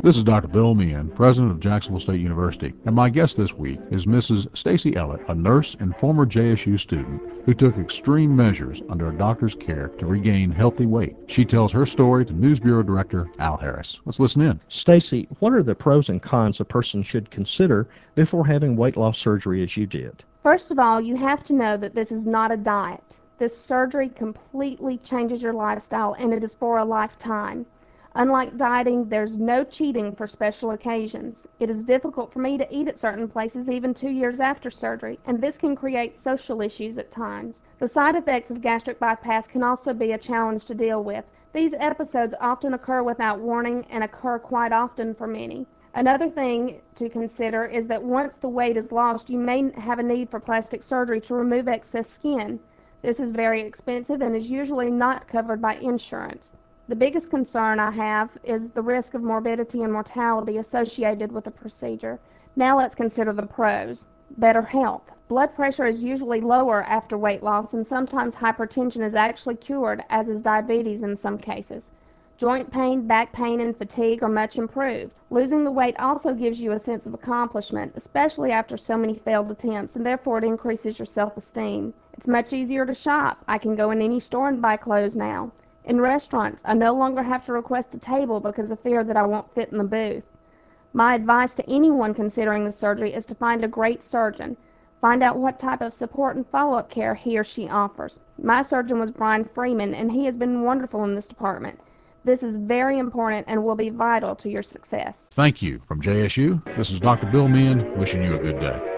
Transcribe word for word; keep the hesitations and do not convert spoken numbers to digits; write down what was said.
This is Doctor Bill Meehan, president of Jacksonville State University, and my guest this week is Missus Stacy Ellett, a nurse and former J S U student who took extreme measures under a doctor's care to regain healthy weight. She tells her story to News Bureau Director Al Harris. Let's listen in. Stacy, what are the pros and cons a person should consider before having weight loss surgery as you did? First of all, you have to know that this is not a diet. This surgery completely changes your lifestyle, and it is for a lifetime. Unlike dieting, there's no cheating for special occasions. It is difficult for me to eat at certain places even two years after surgery, and this can create social issues at times. The side effects of gastric bypass can also be a challenge to deal with. These episodes often occur without warning and occur quite often for many. Another thing to consider is that once the weight is lost, you may have a need for plastic surgery to remove excess skin. This is very expensive and is usually not covered by insurance. The biggest concern I have is the risk of morbidity and mortality associated with the procedure. Now let's consider the pros. Better health. Blood pressure is usually lower after weight loss, and sometimes hypertension is actually cured, as is diabetes in some cases. Joint pain, back pain, and fatigue are much improved. Losing the weight also gives you a sense of accomplishment, especially after so many failed attempts, and therefore it increases your self-esteem. It's much easier to shop. I can go in any store and buy clothes now. In restaurants, I no longer have to request a table because of fear that I won't fit in the booth. My advice to anyone considering the surgery is to find a great surgeon. Find out what type of support and follow-up care he or she offers. My surgeon was Brian Freeman, and he has been wonderful in this department. This is very important and will be vital to your success. Thank you. From J S U, this is Doctor Bill Meehan wishing you a good day.